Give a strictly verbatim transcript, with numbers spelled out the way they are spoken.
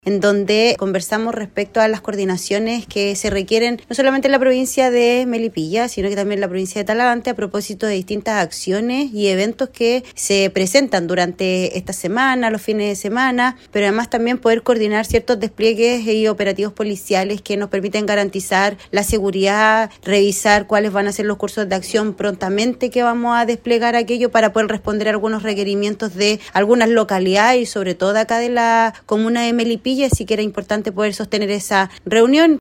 en donde conversamos respecto a las coordinaciones que se requieren no solamente en la provincia de Melipilla, sino que también en la provincia de Talagante a propósito de distintas acciones y eventos que se presentan durante esta semana, los fines de semana, pero además también poder coordinar ciertos despliegues y operativos policiales que nos permiten garantizar la seguridad, revisar cuáles van a ser los cursos de acción prontamente que vamos a desplegar aquello para poder responder a algunos requerimientos de algunas localidades y sobre todo acá de la comuna de Melipilla, así que era importante poder sostener esa reunión.